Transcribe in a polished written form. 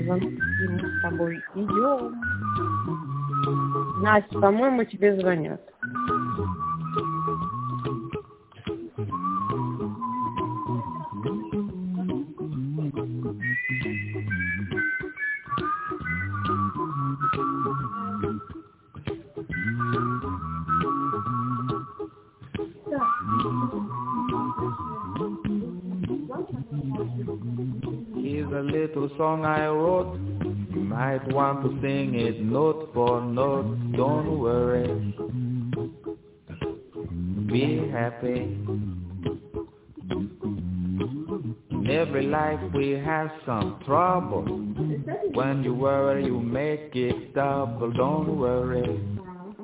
звонки мы с тобой идем. Настя, по-моему, тебе звонят. Here's a little song I wrote. You might want to sing it note for note. Don't worry. Be happy. In every life we have some trouble. When you worry, you make it double. Don't worry.